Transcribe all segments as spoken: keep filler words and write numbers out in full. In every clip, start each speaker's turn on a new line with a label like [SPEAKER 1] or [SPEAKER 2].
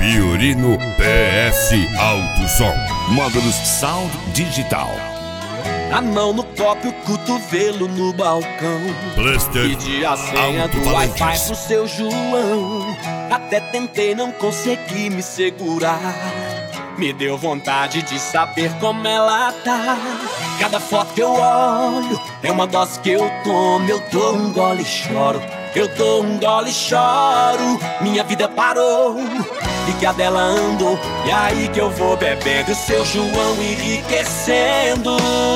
[SPEAKER 1] Fiorino P S Alto Som.
[SPEAKER 2] Módulos Sound Digital.
[SPEAKER 3] A mão no copo e o cotovelo no balcão.
[SPEAKER 1] Plaster
[SPEAKER 3] Pedi a senha do Wi-Fi pro seu João. Até tentei, não consegui me segurar. Me deu vontade de saber como ela tá. Cada foto que eu olho é uma dose que eu tomo. Eu dou um gole e choro, eu dou um gole e choro. Minha vida parou e que a dela andou. E aí que eu vou bebendo, seu João enriquecendo.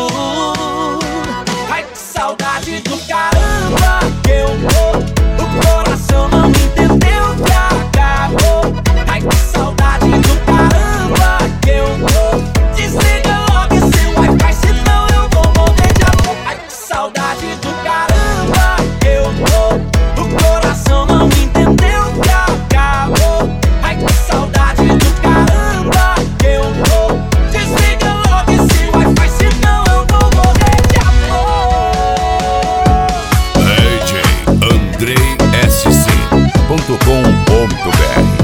[SPEAKER 3] Ai, que saudade do caramba que eu tô. O coração não entendeu que acabou. Ai, que saudade do caramba que eu tô. Desliga logo esse Wi-Fi, senão eu vou morrer de amor. Ai, que saudade do caramba que eu tô. O coração não entendeu que acabou. Ai, que saudade do caramba que eu tô. Desliga logo esse Wi-Fi, senão eu vou morrer de amor.
[SPEAKER 1] D J Andrei S C ponto com ponto B R.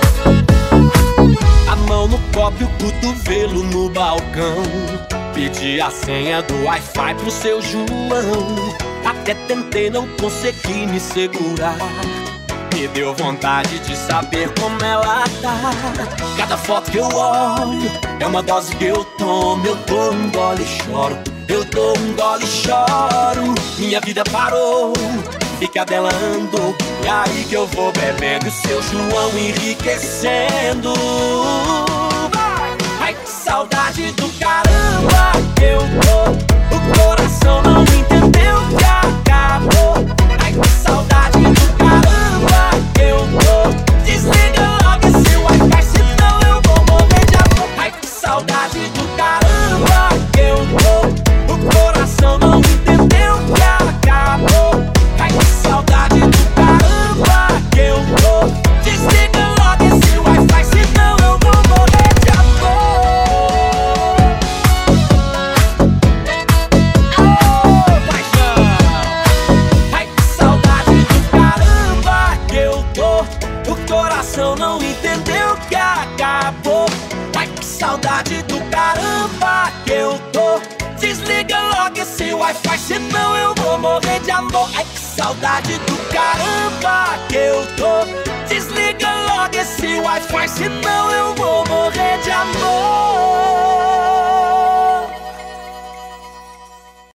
[SPEAKER 3] A mão no copo e o cotovelo no balcão. Pedi a senha do Wi-Fi pro seu João. Até tentei, não consegui me segurar. Me deu vontade de saber como ela tá. Cada foto que eu olho é uma dose que eu tomo. Eu dou um gole e choro, eu dou um gole e choro. Minha vida parou e que a dela andou. E aí que eu vou bebendo, seu João enriquecendo. Ai, que saudade do caramba que eu tô. O coração não entendeu que acabou. Ai, que saudade do caramba que eu tô. Desliga logo esse Wi-Fi, senão eu vou morrer de amor. Ai, que saudade do caramba que eu tô. O coração não entendeu que acabou. Ai, que saudade do caramba que eu tô. Desliga logo esse Wi-Fi, senão eu vou morrer de amor. Oh, paixão. Ai, que saudade do caramba que eu tô. O coração não entendeu que acabou. Ai, que saudade do caramba que eu tô. Desliga logo esse Wi-Fi, senão eu vou morrer de amor. Ai, que saudade do caramba que eu tô. Desliga logo esse Wi-Fi, senão